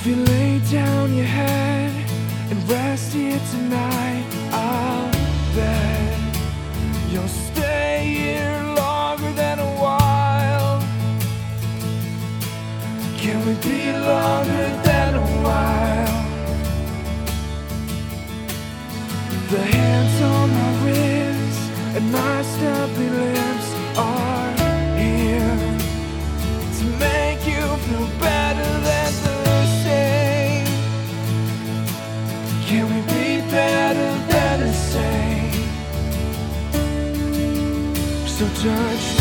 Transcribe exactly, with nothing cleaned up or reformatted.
If you lay down your head and rest here tonight, I'll bet you'll stay here longer than a while. Can we be longer than a while? The hands on my wrists and my stubbly lips are here to make you feel better than the same. Can we be better than the same? So touch